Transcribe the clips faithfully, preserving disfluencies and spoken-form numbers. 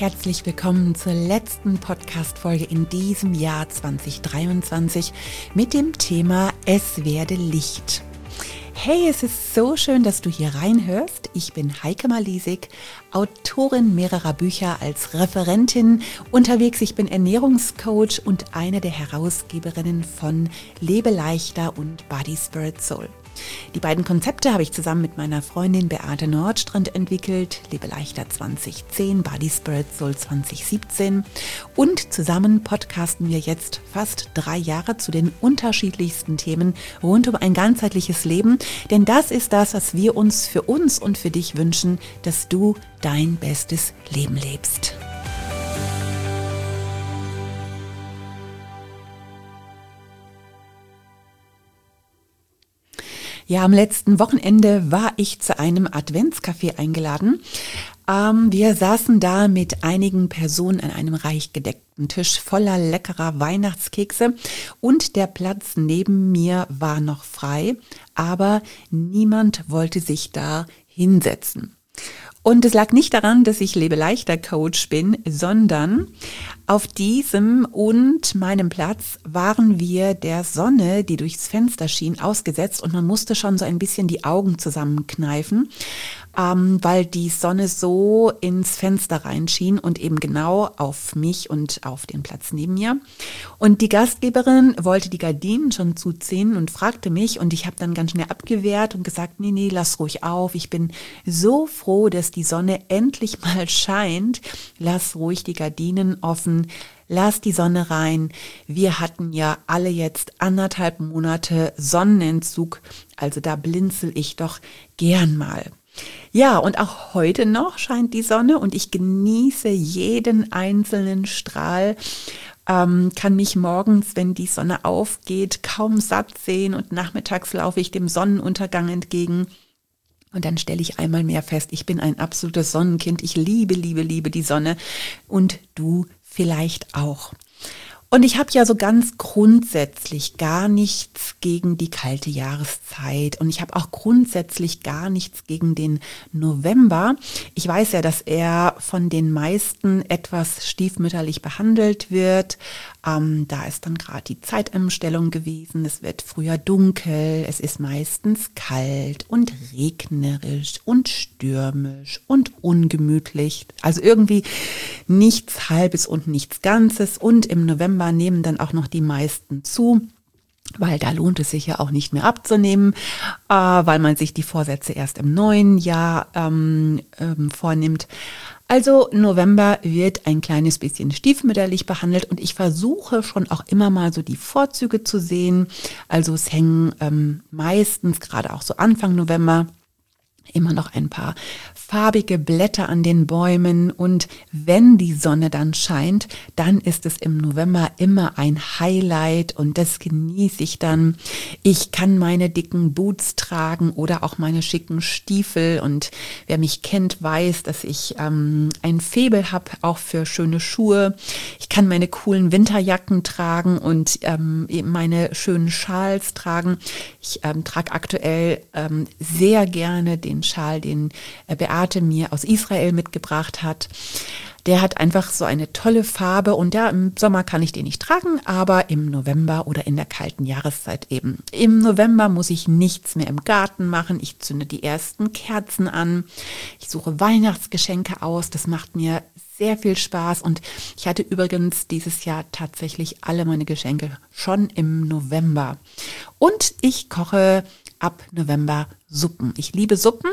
herzlich willkommen zur letzten Podcast-Folge in diesem Jahr zwanzig dreiundzwanzig mit dem Thema Es werde Licht. Hey, es ist so schön, dass du hier reinhörst. Ich bin Heike Malisig, Autorin mehrerer Bücher als Referentin unterwegs. Ich bin Ernährungscoach und eine der Herausgeberinnen von Lebe leichter und Body, Spirit, Soul. Die beiden Konzepte habe ich zusammen mit meiner Freundin Beate Nordstrand entwickelt. Lebe leichter zwanzig zehn, Body, Spirit, Soul zwanzig siebzehn. Und zusammen podcasten wir jetzt fast drei Jahre zu den unterschiedlichsten Themen rund um ein ganzheitliches Leben. Denn das ist das, was wir uns für uns und für dich wünschen, dass du dein bestes Leben lebst. Ja, am letzten Wochenende war ich zu einem Adventscafé eingeladen. Ähm, wir saßen da mit einigen Personen an einem reich gedeckten Tisch voller leckerer Weihnachtskekse und der Platz neben mir war noch frei, aber niemand wollte sich da hinsetzen. Und es lag nicht daran, dass ich Lebe leichter Coach bin, sondern auf diesem und meinem Platz waren wir der Sonne, die durchs Fenster schien, ausgesetzt und man musste schon so ein bisschen die Augen zusammenkneifen, ähm, weil die Sonne so ins Fenster reinschien und eben genau auf mich und auf den Platz neben mir. Und die Gastgeberin wollte die Gardinen schon zuziehen und fragte mich und ich habe dann ganz schnell abgewehrt und gesagt, nee, nee, lass ruhig auf. Ich bin so froh, dass die Sonne endlich mal scheint. Lass ruhig die Gardinen offen. Lass die Sonne rein. Wir hatten ja alle jetzt anderthalb Monate Sonnenentzug, also da blinzel ich doch gern mal. Ja, und auch heute noch scheint die Sonne und ich genieße jeden einzelnen Strahl, ähm, kann mich morgens, wenn die Sonne aufgeht, kaum satt sehen und nachmittags laufe ich dem Sonnenuntergang entgegen. Und dann stelle ich einmal mehr fest, ich bin ein absolutes Sonnenkind. Ich liebe, liebe, liebe die Sonne und du vielleicht auch. Und ich habe ja so ganz grundsätzlich gar nichts gegen die kalte Jahreszeit und ich habe auch grundsätzlich gar nichts gegen den November. Ich weiß ja, dass er von den meisten etwas stiefmütterlich behandelt wird. Ähm, da ist dann gerade die Zeitumstellung gewesen. Es wird früher dunkel, es ist meistens kalt und regnerisch und stürmisch und ungemütlich. Also irgendwie nichts Halbes und nichts Ganzes und im November nehmen dann auch noch die meisten zu, weil da lohnt es sich ja auch nicht mehr abzunehmen, äh, weil man sich die Vorsätze erst im neuen Jahr ähm, ähm, vornimmt. Also November wird ein kleines bisschen stiefmütterlich behandelt und ich versuche schon auch immer mal so die Vorzüge zu sehen. Also es hängen ähm, meistens, gerade auch so Anfang November, immer noch ein paar farbige Blätter an den Bäumen und wenn die Sonne dann scheint, dann ist es im November immer ein Highlight und das genieße ich dann. Ich kann meine dicken Boots tragen oder auch meine schicken Stiefel und wer mich kennt, weiß, dass ich ähm, ein Faible habe, auch für schöne Schuhe. Ich kann meine coolen Winterjacken tragen und ähm, meine schönen Schals tragen. Ich ähm, trage aktuell ähm, sehr gerne den Schal, den äh, Beate mir aus Israel mitgebracht hat. Der hat einfach so eine tolle Farbe und ja, im Sommer kann ich den nicht tragen, aber im November oder in der kalten Jahreszeit eben. Im November muss ich nichts mehr im Garten machen. Ich zünde die ersten Kerzen an. Ich suche Weihnachtsgeschenke aus. Das macht mir sehr viel Spaß und ich hatte übrigens dieses Jahr tatsächlich alle meine Geschenke schon im November. Und ich koche ab November Suppen. Ich liebe Suppen.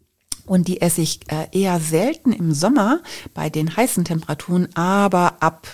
Und die esse ich äh, eher selten im Sommer bei den heißen Temperaturen, aber ab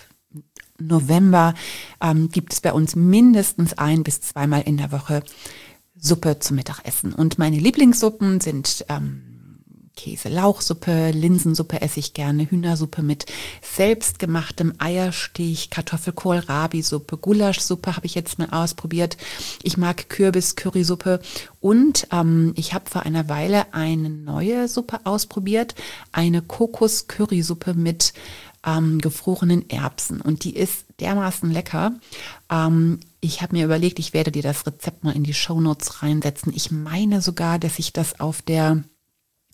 November ähm, gibt es bei uns mindestens ein bis zweimal in der Woche Suppe zum Mittagessen. Und meine Lieblingssuppen sind ähm, Käse-Lauchsuppe, Linsensuppe esse ich gerne, Hühnersuppe mit selbstgemachtem Eierstich, Kartoffelkohl-Rabi-Suppe, Gulaschsuppe habe ich jetzt mal ausprobiert. Ich mag Kürbis-Currysuppe und ähm, ich habe vor einer Weile eine neue Suppe ausprobiert, eine Kokos-Currysuppe mit ähm, gefrorenen Erbsen und die ist dermaßen lecker. Ähm, ich habe mir überlegt, ich werde dir das Rezept mal in die Shownotes reinsetzen. Ich meine sogar, dass ich das auf der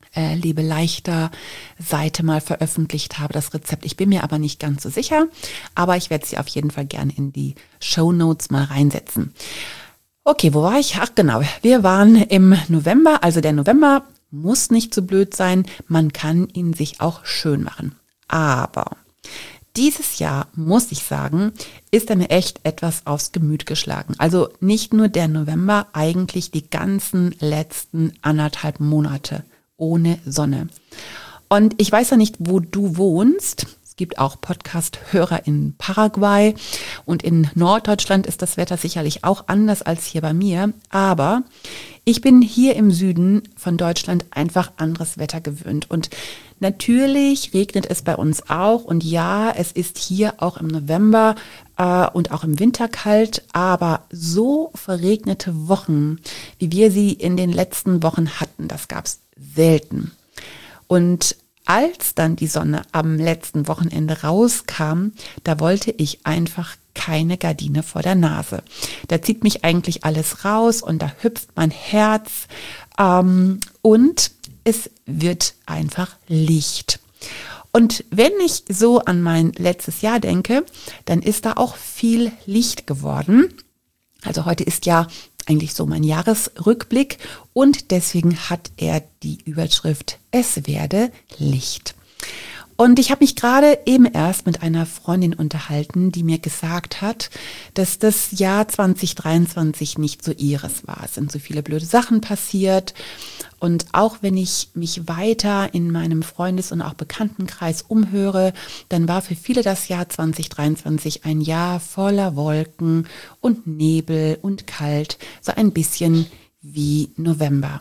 äh, Lebe leichter Seite mal veröffentlicht habe, das Rezept. Ich bin mir aber nicht ganz so sicher, aber ich werde sie auf jeden Fall gerne in die Shownotes mal reinsetzen. Okay, wo war ich? Ach genau, wir waren im November, also der November muss nicht so blöd sein, man kann ihn sich auch schön machen. Aber dieses Jahr, muss ich sagen, ist er mir echt etwas aufs Gemüt geschlagen. Also nicht nur der November, eigentlich die ganzen letzten anderthalb Monate ohne Sonne. Und ich weiß ja nicht, wo du wohnst. Es gibt auch Podcast-Hörer in Paraguay und in Norddeutschland ist das Wetter sicherlich auch anders als hier bei mir. Aber ich bin hier im Süden von Deutschland einfach anderes Wetter gewöhnt. Und natürlich regnet es bei uns auch. Und ja, es ist hier auch im November äh, und auch im Winter kalt. Aber so verregnete Wochen, wie wir sie in den letzten Wochen hatten, das gab es selten. Und als dann die Sonne am letzten Wochenende rauskam, da wollte ich einfach keine Gardine vor der Nase. Da zieht mich eigentlich alles raus und da hüpft mein Herz ähm, und es wird einfach Licht. Und wenn ich so an mein letztes Jahr denke, dann ist da auch viel Licht geworden. Also heute ist ja eigentlich so mein Jahresrückblick und deswegen hat er die Überschrift Es werde Licht. Und ich habe mich gerade eben erst mit einer Freundin unterhalten, die mir gesagt hat, dass das Jahr zwanzig dreiundzwanzig nicht so ihres war. Es sind so viele blöde Sachen passiert. Und auch wenn ich mich weiter in meinem Freundes- und auch Bekanntenkreis umhöre, dann war für viele das Jahr zwanzig dreiundzwanzig ein Jahr voller Wolken und Nebel und kalt, so ein bisschen wie November.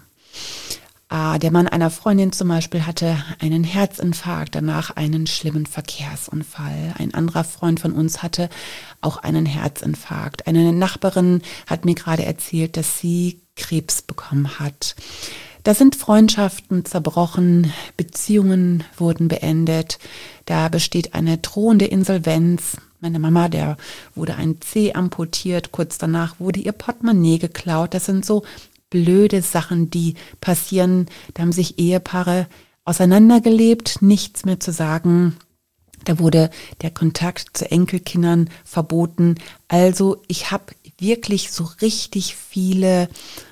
Ah, der Mann einer Freundin zum Beispiel hatte einen Herzinfarkt, danach einen schlimmen Verkehrsunfall. Ein anderer Freund von uns hatte auch einen Herzinfarkt. Eine Nachbarin hat mir gerade erzählt, dass sie Krebs bekommen hat. Da sind Freundschaften zerbrochen, Beziehungen wurden beendet, da besteht eine drohende Insolvenz. Meine Mama, der wurde ein Zeh amputiert, kurz danach wurde ihr Portemonnaie geklaut. Das sind so blöde Sachen, die passieren. Da haben sich Ehepaare auseinandergelebt, nichts mehr zu sagen. Da wurde der Kontakt zu Enkelkindern verboten. Also ich habe wirklich so richtig viele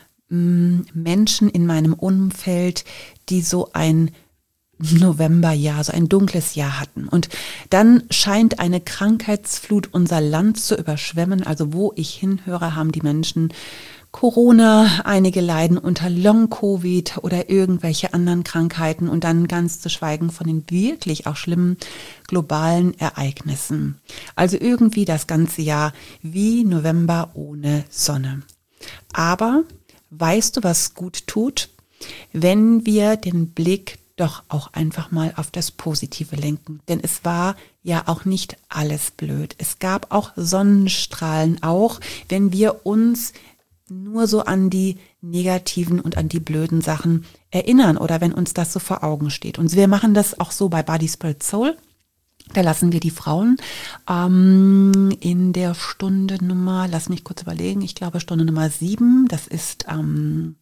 mh, Menschen in meinem Umfeld, die so ein Novemberjahr, so ein dunkles Jahr hatten. Und dann scheint eine Krankheitsflut unser Land zu überschwemmen. Also wo ich hinhöre, haben die Menschen Corona, einige leiden unter Long-Covid oder irgendwelche anderen Krankheiten und dann ganz zu schweigen von den wirklich auch schlimmen globalen Ereignissen. Also irgendwie das ganze Jahr wie November ohne Sonne. Aber weißt du, was gut tut? Wenn wir den Blick doch auch einfach mal auf das Positive lenken. Denn es war ja auch nicht alles blöd. Es gab auch Sonnenstrahlen, auch wenn wir uns nur so an die negativen und an die blöden Sachen erinnern oder wenn uns das so vor Augen steht. Und wir machen das auch so bei Body, Spirit, Soul. Da lassen wir die Frauen ähm, in der Stunde Nummer, lass mich kurz überlegen, ich glaube Stunde Nummer sieben, das ist ähm,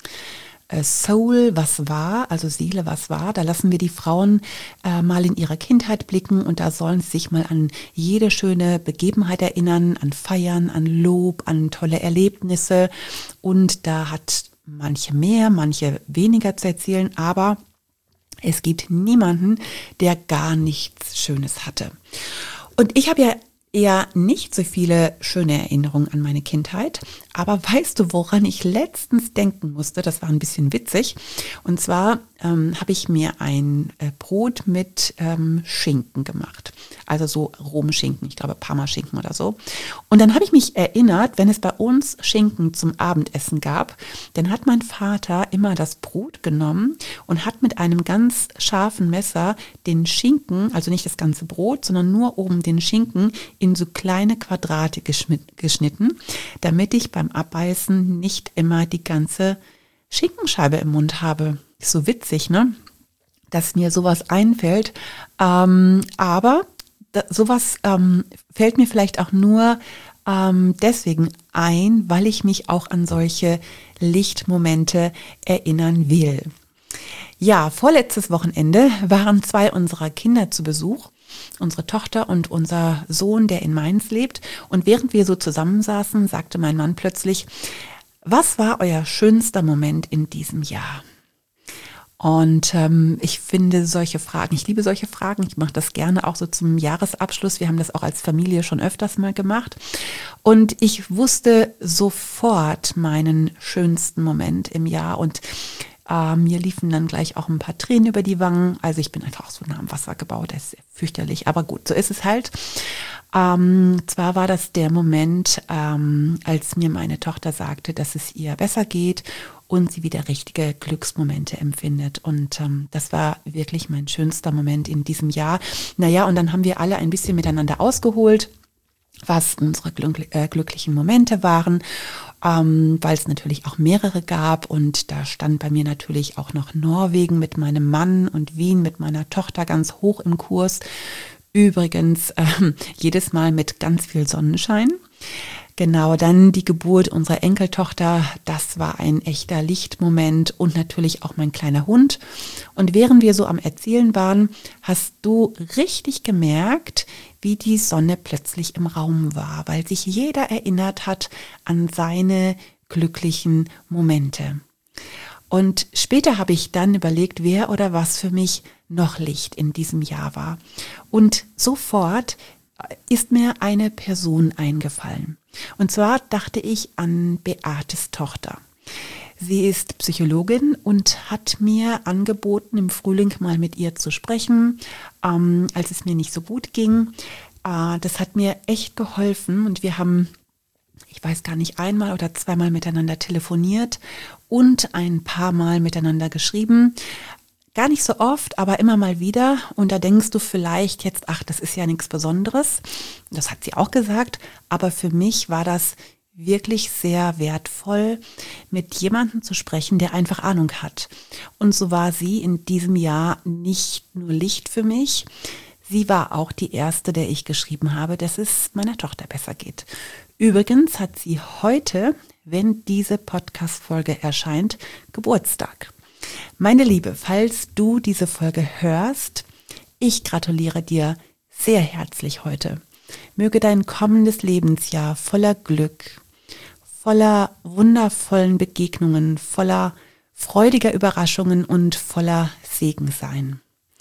Soul, was war, also Seele, was war, da lassen wir die Frauen äh, mal in ihre Kindheit blicken und da sollen sie sich mal an jede schöne Begebenheit erinnern, an Feiern, an Lob, an tolle Erlebnisse und da hat manche mehr, manche weniger zu erzählen, aber es gibt niemanden, der gar nichts Schönes hatte. Und ich habe ja eher nicht so viele schöne Erinnerungen an meine Kindheit. Aber weißt du, woran ich letztens denken musste? Das war ein bisschen witzig. Und zwar ähm, habe ich mir ein äh, Brot mit ähm, Schinken gemacht. Also so Romschinken, ich glaube Parmaschinken oder so. Und dann habe ich mich erinnert, wenn es bei uns Schinken zum Abendessen gab, dann hat mein Vater immer das Brot genommen und hat mit einem ganz scharfen Messer den Schinken, also nicht das ganze Brot, sondern nur oben den Schinken in so kleine Quadrate geschnitten, damit ich beim Abbeißen nicht immer die ganze Schinkenscheibe im Mund habe. Ist so witzig, ne? Dass mir sowas einfällt. Ähm, aber da, sowas ähm, fällt mir vielleicht auch nur ähm, deswegen ein, weil ich mich auch an solche Lichtmomente erinnern will. Ja, vorletztes Wochenende waren zwei unserer Kinder zu Besuch, unsere Tochter und unser Sohn, der in Mainz lebt. Und während wir so zusammensaßen, sagte mein Mann plötzlich: Was war euer schönster Moment in diesem Jahr? Und ähm, ich finde solche Fragen, ich liebe solche Fragen, ich mache das gerne auch so zum Jahresabschluss. Wir haben das auch als Familie schon öfters mal gemacht. Und ich wusste sofort meinen schönsten Moment im Jahr und äh, mir liefen dann gleich auch ein paar Tränen über die Wangen. Also ich bin einfach so nah am Wasser gebaut, das ist fürchterlich. Aber gut, so ist es halt. Ähm, zwar war das der Moment, ähm, als mir meine Tochter sagte, dass es ihr besser geht und sie wieder richtige Glücksmomente empfindet. Und ähm, das war wirklich mein schönster Moment in diesem Jahr. Naja, und dann haben wir alle ein bisschen miteinander ausgeholt, was unsere glück- äh, glücklichen Momente waren, ähm, weil es natürlich auch mehrere gab. Und da stand bei mir natürlich auch noch Norwegen mit meinem Mann und Wien mit meiner Tochter ganz hoch im Kurs. Übrigens äh, jedes Mal mit ganz viel Sonnenschein. Genau, dann die Geburt unserer Enkeltochter, das war ein echter Lichtmoment und natürlich auch mein kleiner Hund. Und während wir so am Erzählen waren, hast du richtig gemerkt, wie die Sonne plötzlich im Raum war, weil sich jeder erinnert hat an seine glücklichen Momente. Und später habe ich dann überlegt, wer oder was für mich noch Licht in diesem Jahr war. Und sofort ist mir eine Person eingefallen. Und zwar dachte ich an Beates Tochter. Sie ist Psychologin und hat mir angeboten, im Frühling mal mit ihr zu sprechen, ähm, als es mir nicht so gut ging. Äh, das hat mir echt geholfen und wir haben, ich weiß gar nicht, einmal oder zweimal miteinander telefoniert und ein paar Mal miteinander geschrieben. Gar nicht so oft, aber immer mal wieder. Und da denkst du vielleicht jetzt, ach, das ist ja nichts Besonderes. Das hat sie auch gesagt. Aber für mich war das wirklich sehr wertvoll, mit jemandem zu sprechen, der einfach Ahnung hat. Und so war sie in diesem Jahr nicht nur Licht für mich. Sie war auch die erste, der ich geschrieben habe, dass es meiner Tochter besser geht. Übrigens hat sie heute, wenn diese Podcast-Folge erscheint, Geburtstag. Meine Liebe, falls du diese Folge hörst, ich gratuliere dir sehr herzlich heute. Möge dein kommendes Lebensjahr voller Glück, voller wundervollen Begegnungen, voller freudiger Überraschungen und voller Segen sein.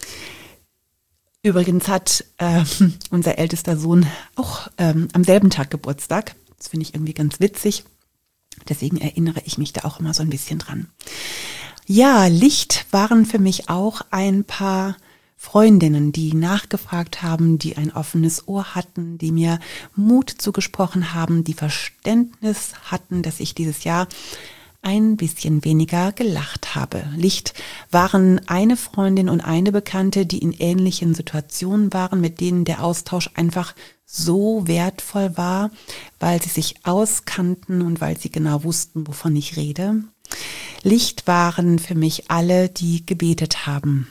Übrigens hat äh, unser ältester Sohn auch ähm, am selben Tag Geburtstag. Das finde ich irgendwie ganz witzig. Deswegen erinnere ich mich da auch immer so ein bisschen dran. Ja, Licht waren für mich auch ein paar Freundinnen, die nachgefragt haben, die ein offenes Ohr hatten, die mir Mut zugesprochen haben, die Verständnis hatten, dass ich dieses Jahr ein bisschen weniger gelacht habe. Licht waren eine Freundin und eine Bekannte, die in ähnlichen Situationen waren, mit denen der Austausch einfach so wertvoll war, weil sie sich auskannten und weil sie genau wussten, wovon ich rede. Licht waren für mich alle, die gebetet haben.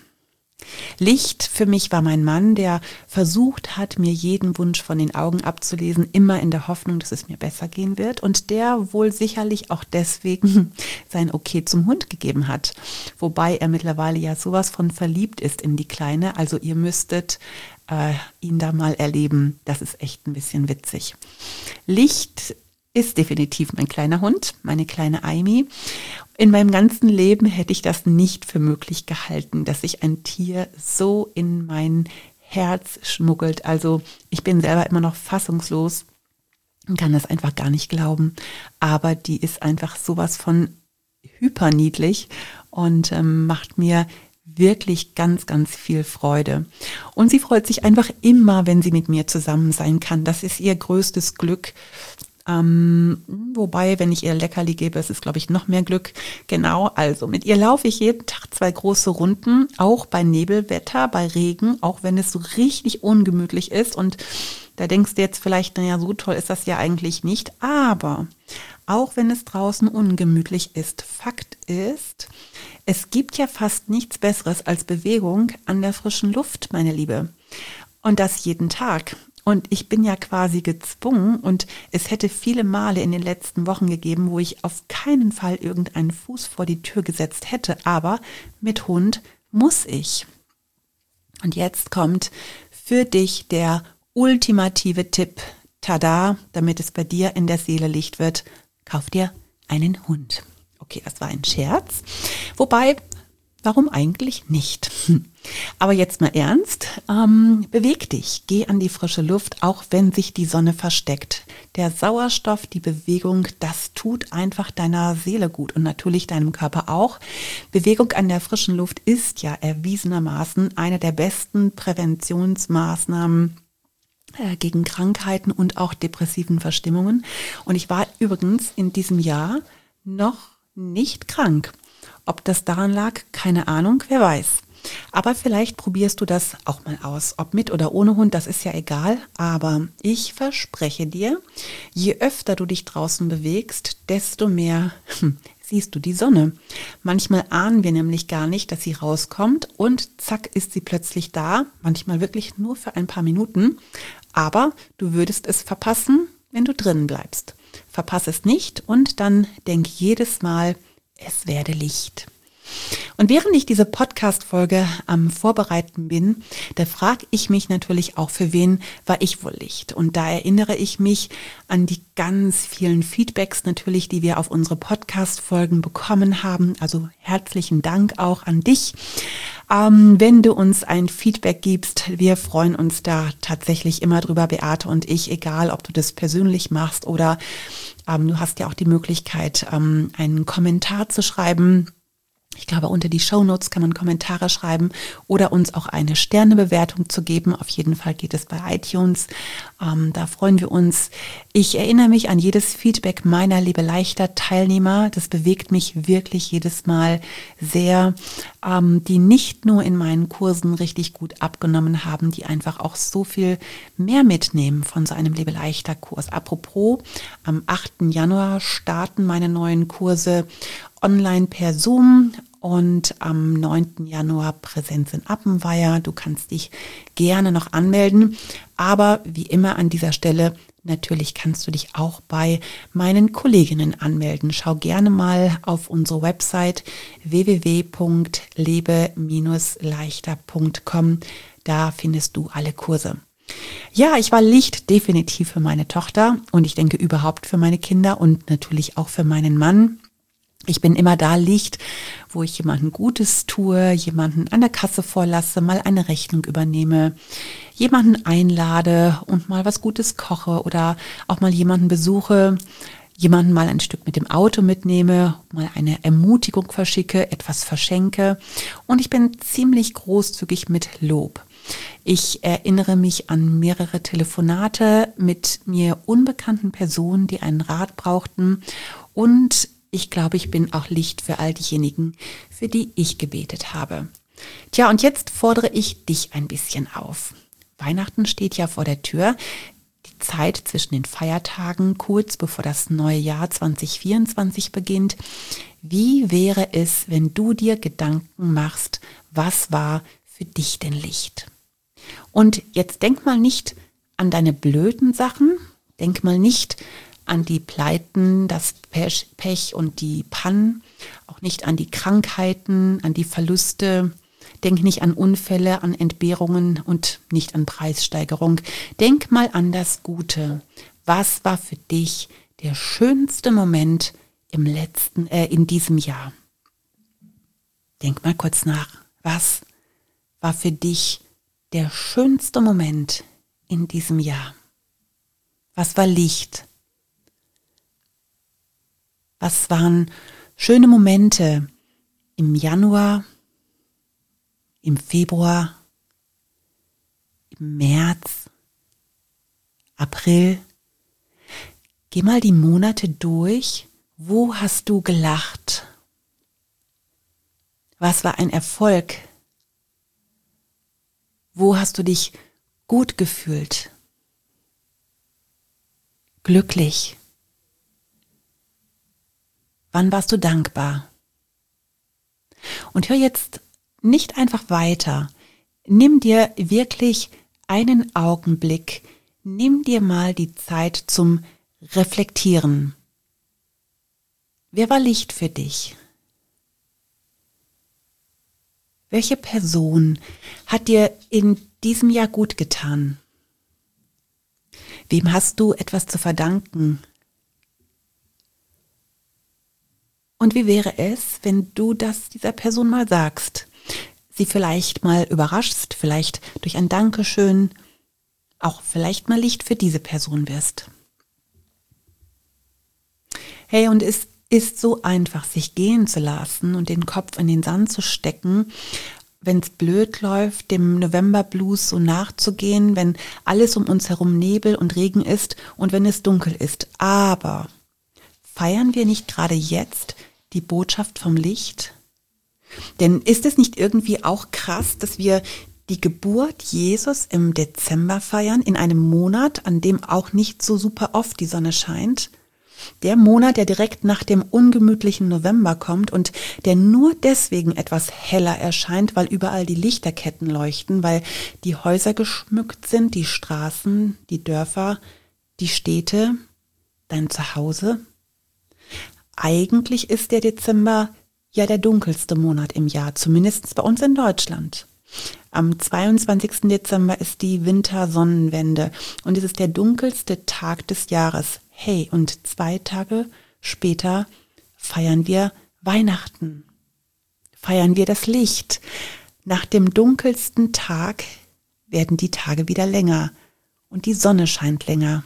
Licht für mich war mein Mann, der versucht hat, mir jeden Wunsch von den Augen abzulesen, immer in der Hoffnung, dass es mir besser gehen wird und der wohl sicherlich auch deswegen sein Okay zum Hund gegeben hat. Wobei er mittlerweile ja sowas von verliebt ist in die Kleine, also ihr müsstet äh, ihn da mal erleben. Das ist echt ein bisschen witzig. Licht ist definitiv mein kleiner Hund, meine kleine Aimi. In meinem ganzen Leben hätte ich das nicht für möglich gehalten, dass sich ein Tier so in mein Herz schmuggelt. Also ich bin selber immer noch fassungslos und kann das einfach gar nicht glauben. Aber die ist einfach sowas von hyperniedlich und ähm, macht mir wirklich ganz, ganz viel Freude. Und sie freut sich einfach immer, wenn sie mit mir zusammen sein kann. Das ist ihr größtes Glück. Ähm, wobei, wenn ich ihr Leckerli gebe, es ist, glaube ich, noch mehr Glück. Genau, also mit ihr laufe ich jeden Tag zwei große Runden, auch bei Nebelwetter, bei Regen, auch wenn es so richtig ungemütlich ist. Und da denkst du jetzt vielleicht, naja, so toll ist das ja eigentlich nicht. Aber auch wenn es draußen ungemütlich ist, Fakt ist, es gibt ja fast nichts Besseres als Bewegung an der frischen Luft, meine Liebe. Und das jeden Tag. Und ich bin ja quasi gezwungen und es hätte viele Male in den letzten Wochen gegeben, wo ich auf keinen Fall irgendeinen Fuß vor die Tür gesetzt hätte. Aber mit Hund muss ich. Und jetzt kommt für dich der ultimative Tipp. Tada, damit es bei dir in der Seele Licht wird. Kauf dir einen Hund. Okay, das war ein Scherz. Wobei, warum eigentlich nicht? Hm. Aber jetzt mal ernst, ähm, beweg dich, geh an die frische Luft, auch wenn sich die Sonne versteckt. Der Sauerstoff, die Bewegung, das tut einfach deiner Seele gut und natürlich deinem Körper auch. Bewegung an der frischen Luft ist ja erwiesenermaßen eine der besten Präventionsmaßnahmen äh, gegen Krankheiten und auch depressiven Verstimmungen. Und ich war übrigens in diesem Jahr noch nicht krank. Ob das daran lag, keine Ahnung, wer weiß. Aber vielleicht probierst du das auch mal aus. Ob mit oder ohne Hund, das ist ja egal. Aber ich verspreche dir, je öfter du dich draußen bewegst, desto mehr hm, siehst du die Sonne. Manchmal ahnen wir nämlich gar nicht, dass sie rauskommt und zack ist sie plötzlich da. Manchmal wirklich nur für ein paar Minuten. Aber du würdest es verpassen, wenn du drinnen bleibst. Verpasse es nicht und dann denk jedes Mal, es werde Licht. Und während ich diese Podcast-Folge am Vorbereiten bin, da frage ich mich natürlich auch, für wen war ich wohl Licht? Und da erinnere ich mich an die ganz vielen Feedbacks natürlich, die wir auf unsere Podcast-Folgen bekommen haben. Also herzlichen Dank auch an dich. Ähm, wenn du uns ein Feedback gibst, wir freuen uns da tatsächlich immer drüber, Beate und ich, egal ob du das persönlich machst oder ähm, du hast ja auch die Möglichkeit, ähm, einen Kommentar zu schreiben. Ich glaube, unter die Shownotes kann man Kommentare schreiben oder uns auch eine Sternebewertung zu geben. Auf jeden Fall geht es bei iTunes. Ähm, da freuen wir uns. Ich erinnere mich an jedes Feedback meiner Liebe Leichter Teilnehmer. Das bewegt mich wirklich jedes Mal sehr, ähm, die nicht nur in meinen Kursen richtig gut abgenommen haben, die einfach auch so viel mehr mitnehmen von so einem Liebe Leichter Kurs. Apropos, am achten Januar starten meine neuen Kurse online per Zoom und am neunten Januar Präsenz in Appenweier. Du kannst dich gerne noch anmelden, aber wie immer an dieser Stelle, natürlich kannst du dich auch bei meinen Kolleginnen anmelden. Schau gerne mal auf unsere Website w w w punkt lebe leichter punkt com. Da findest du alle Kurse. Ja, ich war Licht definitiv für meine Tochter und ich denke überhaupt für meine Kinder und natürlich auch für meinen Mann. Ich bin immer da Licht, wo ich jemandem Gutes tue, jemanden an der Kasse vorlasse, mal eine Rechnung übernehme, jemanden einlade und mal was Gutes koche oder auch mal jemanden besuche, jemanden mal ein Stück mit dem Auto mitnehme, mal eine Ermutigung verschicke, etwas verschenke und ich bin ziemlich großzügig mit Lob. Ich erinnere mich an mehrere Telefonate mit mir unbekannten Personen, die einen Rat brauchten und ich glaube, ich bin auch Licht für all diejenigen, für die ich gebetet habe. Tja, und jetzt fordere ich dich ein bisschen auf. Weihnachten steht ja vor der Tür. Die Zeit zwischen den Feiertagen, kurz bevor das neue Jahr zwanzig vierundzwanzig beginnt. Wie wäre es, wenn du dir Gedanken machst, was war für dich denn Licht? Und jetzt denk mal nicht an deine blöden Sachen, denk mal nicht an die Pleiten, das Pech, Pech und die Pannen, auch nicht an die Krankheiten, an die Verluste. Denk nicht an Unfälle, an Entbehrungen und nicht an Preissteigerung. Denk mal an das Gute. Was war für dich der schönste Moment im letzten, äh, in diesem Jahr? Denk mal kurz nach. Was war für dich der schönste Moment in diesem Jahr? Was war Licht? Was waren schöne Momente im Januar, im Februar, im März, April? Geh mal die Monate durch. Wo hast du gelacht? Was war ein Erfolg? Wo hast du dich gut gefühlt? Glücklich? Wann warst du dankbar? Und hör jetzt nicht einfach weiter. Nimm dir wirklich einen Augenblick. nimm dir mal die Zeit zum Reflektieren. Wer war Licht für dich? Welche Person hat dir in diesem Jahr gut getan? Wem hast du etwas zu verdanken? Und wie wäre es, wenn du das dieser Person mal sagst? Sie vielleicht mal überraschst, vielleicht durch ein Dankeschön, auch vielleicht mal Licht für diese Person wirst. Hey, und es ist so einfach, sich gehen zu lassen und den Kopf in den Sand zu stecken, wenn es blöd läuft, dem November-Blues so nachzugehen, wenn alles um uns herum Nebel und Regen ist und wenn es dunkel ist. Aber feiern wir nicht gerade jetzt die Botschaft vom Licht? Denn ist es nicht irgendwie auch krass, dass wir die Geburt Jesus im Dezember feiern, in einem Monat, an dem auch nicht so super oft die Sonne scheint? Der Monat, der direkt nach dem ungemütlichen November kommt und der nur deswegen etwas heller erscheint, weil überall die Lichterketten leuchten, weil die Häuser geschmückt sind, die Straßen, die Dörfer, die Städte, dein Zuhause. Eigentlich ist der Dezember ja der dunkelste Monat im Jahr, zumindest bei uns in Deutschland. Am zweiundzwanzigsten Dezember ist die Wintersonnenwende und es ist der dunkelste Tag des Jahres. Hey, und zwei Tage später feiern wir Weihnachten. Feiern wir das Licht. Nach dem dunkelsten Tag werden die Tage wieder länger und die Sonne scheint länger.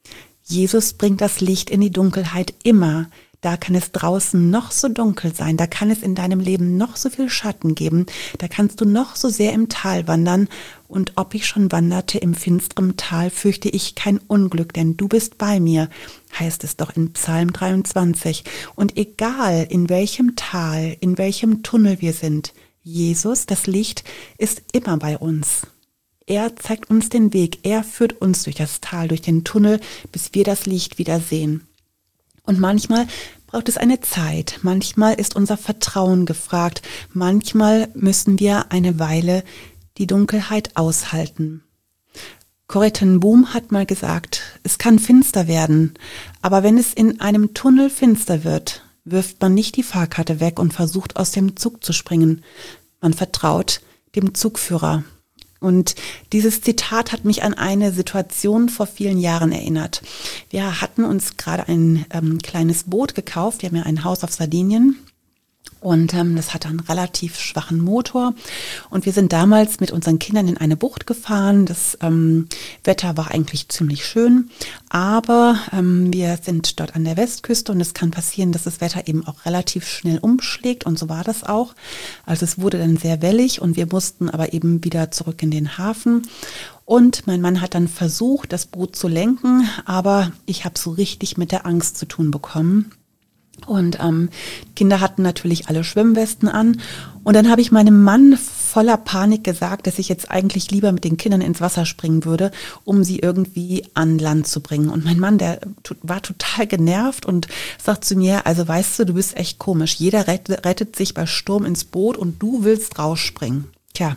Jesus bringt das Licht in die Dunkelheit immer. Da kann es draußen noch so dunkel sein, da kann es in deinem Leben noch so viel Schatten geben, da kannst du noch so sehr im Tal wandern und ob ich schon wanderte im finsteren Tal, fürchte ich kein Unglück, denn du bist bei mir, heißt es doch in Psalm dreiundzwanzig. Und egal in welchem Tal, in welchem Tunnel wir sind, Jesus, das Licht, ist immer bei uns. Er zeigt uns den Weg, er führt uns durch das Tal, durch den Tunnel, bis wir das Licht wieder sehen. Und manchmal braucht es eine Zeit, manchmal ist unser Vertrauen gefragt, manchmal müssen wir eine Weile die Dunkelheit aushalten. Corrie ten Boom hat mal gesagt, es kann finster werden, aber wenn es in einem Tunnel finster wird, wirft man nicht die Fahrkarte weg und versucht aus dem Zug zu springen. Man vertraut dem Zugführer. Und dieses Zitat hat mich an eine Situation vor vielen Jahren erinnert. Wir hatten uns gerade ein ähm, kleines Boot gekauft. Wir haben ja ein Haus auf Sardinien und ähm, das hatte einen relativ schwachen Motor. Und wir sind damals mit unseren Kindern in eine Bucht gefahren. Das ähm, Wetter war eigentlich ziemlich schön, aber ähm, wir sind dort an der Westküste und es kann passieren, dass das Wetter eben auch relativ schnell umschlägt und so war das auch. Also es wurde dann sehr wellig und wir mussten aber eben wieder zurück in den Hafen. Und mein Mann hat dann versucht, das Boot zu lenken, aber ich habe so richtig mit der Angst zu tun bekommen. Und ähm, Kinder hatten natürlich alle Schwimmwesten an. Und dann habe ich meinem Mann voller Panik gesagt, dass ich jetzt eigentlich lieber mit den Kindern ins Wasser springen würde, um sie irgendwie an Land zu bringen. Und mein Mann, der war total genervt und sagt zu mir, also weißt du, du bist echt komisch. Jeder rettet, rettet sich bei Sturm ins Boot und du willst rausspringen. Tja.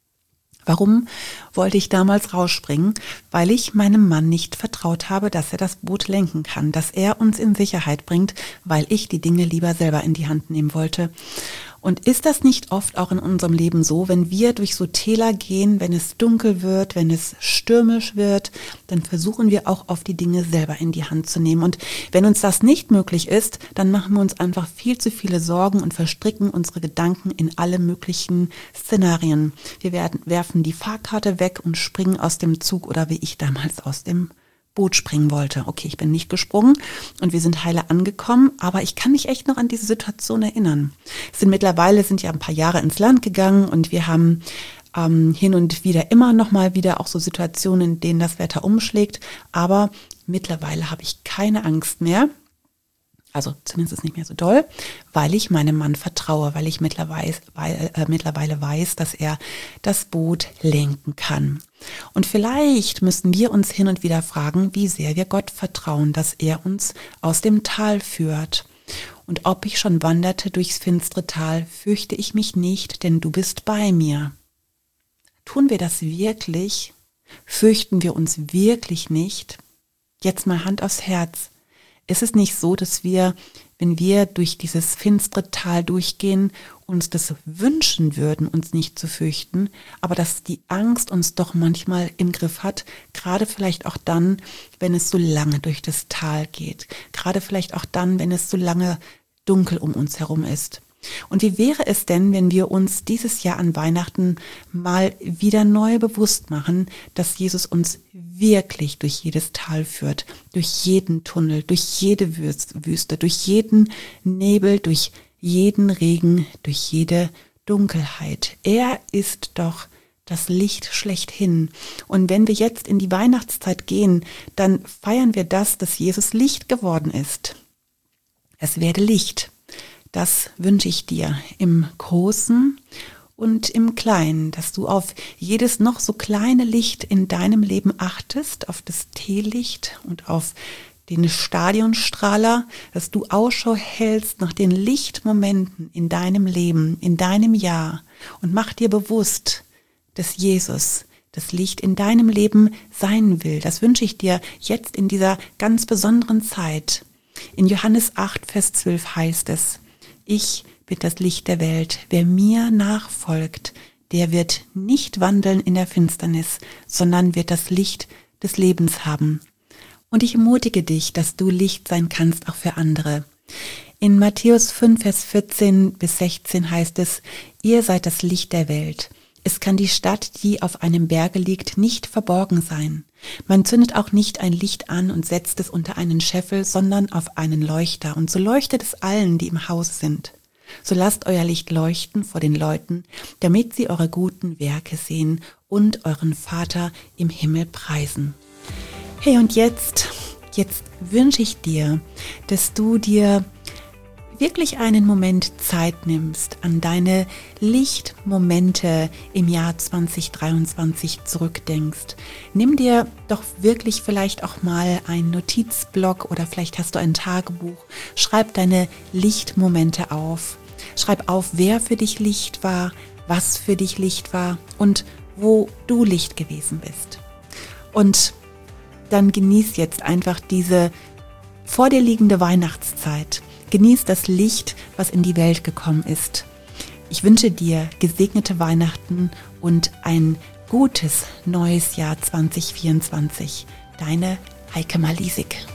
Warum wollte ich damals rausspringen? Weil ich meinem Mann nicht vertraut habe, dass er das Boot lenken kann, dass er uns in Sicherheit bringt, weil ich die Dinge lieber selber in die Hand nehmen wollte. Und ist das nicht oft auch in unserem Leben so, wenn wir durch so Täler gehen, wenn es dunkel wird, wenn es stürmisch wird, dann versuchen wir auch oft die Dinge selber in die Hand zu nehmen. Und wenn uns das nicht möglich ist, dann machen wir uns einfach viel zu viele Sorgen und verstricken unsere Gedanken in alle möglichen Szenarien. Wir werden, werfen die Fahrkarte weg und springen aus dem Zug oder wie ich damals aus dem Boot springen wollte. Okay, ich bin nicht gesprungen und wir sind heile angekommen, aber ich kann mich echt noch an diese Situation erinnern. Es sind mittlerweile sind ja ein paar Jahre ins Land gegangen und wir haben ähm, hin und wieder immer noch mal wieder auch so Situationen, in denen das Wetter umschlägt, aber mittlerweile habe ich keine Angst mehr. Also zumindest nicht mehr so doll, weil ich meinem Mann vertraue, weil ich mittlerweile, weil, äh, mittlerweile weiß, dass er das Boot lenken kann. Und vielleicht müssen wir uns hin und wieder fragen, wie sehr wir Gott vertrauen, dass er uns aus dem Tal führt. Und ob ich schon wanderte durchs finstere Tal, fürchte ich mich nicht, denn du bist bei mir. Tun wir das wirklich? Fürchten wir uns wirklich nicht? Jetzt mal Hand aufs Herz. Ist es nicht so, dass wir, wenn wir durch dieses finstere Tal durchgehen, uns das wünschen würden, uns nicht zu fürchten, aber dass die Angst uns doch manchmal im Griff hat, gerade vielleicht auch dann, wenn es so lange durch das Tal geht, gerade vielleicht auch dann, wenn es so lange dunkel um uns herum ist. Und wie wäre es denn, wenn wir uns dieses Jahr an Weihnachten mal wieder neu bewusst machen, dass Jesus uns wirklich durch jedes Tal führt, durch jeden Tunnel, durch jede Wüste, durch jeden Nebel, durch jeden Regen, durch jede Dunkelheit. Er ist doch das Licht schlechthin. Und wenn wir jetzt in die Weihnachtszeit gehen, dann feiern wir das, dass Jesus Licht geworden ist. Es werde Licht. Das wünsche ich dir im Großen und im Kleinen, dass du auf jedes noch so kleine Licht in deinem Leben achtest, auf das Teelicht und auf den Stadionstrahler, dass du Ausschau hältst nach den Lichtmomenten in deinem Leben, in deinem Jahr und mach dir bewusst, dass Jesus das Licht in deinem Leben sein will. Das wünsche ich dir jetzt in dieser ganz besonderen Zeit. In Johannes acht, Vers zwölf heißt es: Ich bin das Licht der Welt. Wer mir nachfolgt, der wird nicht wandeln in der Finsternis, sondern wird das Licht des Lebens haben. Und ich ermutige dich, dass du Licht sein kannst, auch für andere. In Matthäus fünf, Vers vierzehn bis sechzehn heißt es: Ihr seid das Licht der Welt. Es kann die Stadt, die auf einem Berge liegt, nicht verborgen sein. Man zündet auch nicht ein Licht an und setzt es unter einen Scheffel, sondern auf einen Leuchter. Und so leuchtet es allen, die im Haus sind. So lasst euer Licht leuchten vor den Leuten, damit sie eure guten Werke sehen und euren Vater im Himmel preisen. Hey, und jetzt, jetzt wünsche ich dir, dass du dir wirklich einen Moment Zeit nimmst, an deine Lichtmomente im Jahr zwanzig dreiundzwanzig zurückdenkst. Nimm dir doch wirklich vielleicht auch mal einen Notizblock oder vielleicht hast du ein Tagebuch. Schreib deine Lichtmomente auf. Schreib auf, wer für dich Licht war, was für dich Licht war und wo du Licht gewesen bist. Und dann genieß jetzt einfach diese vor dir liegende Weihnachtszeit. Genieß das Licht, was in die Welt gekommen ist. Ich wünsche dir gesegnete Weihnachten und ein gutes neues Jahr zwanzig vierundzwanzig. Deine Heike Malisik.